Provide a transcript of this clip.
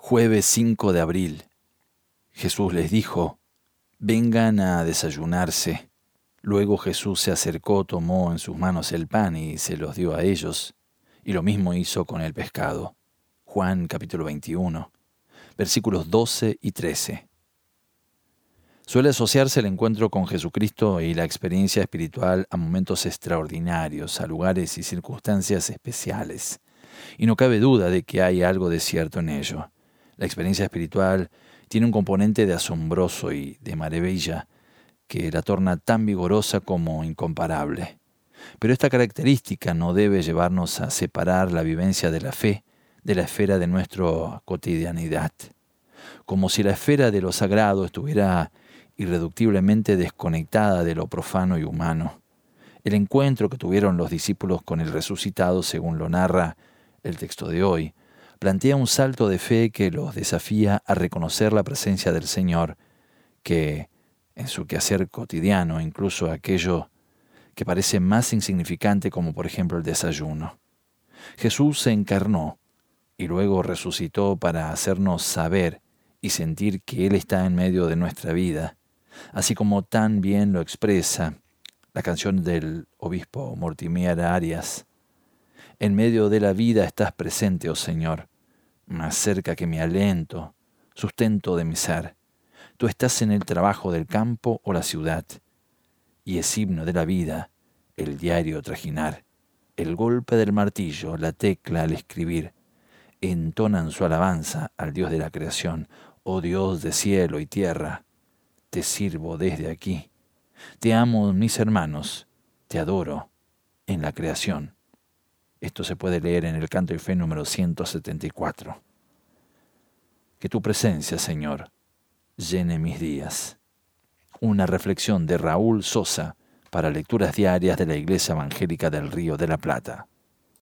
Jueves 5 de abril. Jesús les dijo: vengan a desayunarse. Luego Jesús se acercó, tomó en sus manos el pan y se los dio a ellos, y lo mismo hizo con el pescado. Juan capítulo 21, versículos 12 y 13. Suele asociarse el encuentro con Jesucristo y la experiencia espiritual a momentos extraordinarios, a lugares y circunstancias especiales. Y no cabe duda de que hay algo de cierto en ello. La experiencia espiritual tiene un componente de asombroso y de maravilla que la torna tan vigorosa como incomparable. Pero esta característica no debe llevarnos a separar la vivencia de la fe de la esfera de nuestra cotidianidad. Como si la esfera de lo sagrado estuviera irreductiblemente desconectada de lo profano y humano. El encuentro que tuvieron los discípulos con el resucitado, según lo narra el texto de hoy, plantea un salto de fe que los desafía a reconocer la presencia del Señor, que en su quehacer cotidiano, incluso aquello que parece más insignificante, como por ejemplo el desayuno. Jesús se encarnó y luego resucitó para hacernos saber y sentir que Él está en medio de nuestra vida, así como tan bien lo expresa la canción del obispo Mortimer Arias. En medio de la vida estás presente, oh Señor, más cerca que mi aliento, sustento de mi ser. Tú estás en el trabajo del campo o la ciudad, y es himno de la vida el diario trajinar. El golpe del martillo, la tecla al escribir, entonan su alabanza al Dios de la creación. Oh Dios de cielo y tierra, te sirvo desde aquí. Te amo, mis hermanos, te adoro en la creación. Esto se puede leer en el Canto de Fe número 174. Que tu presencia, Señor, llene mis días. Una reflexión de Raúl Sosa para lecturas diarias de la Iglesia Evangélica del Río de la Plata.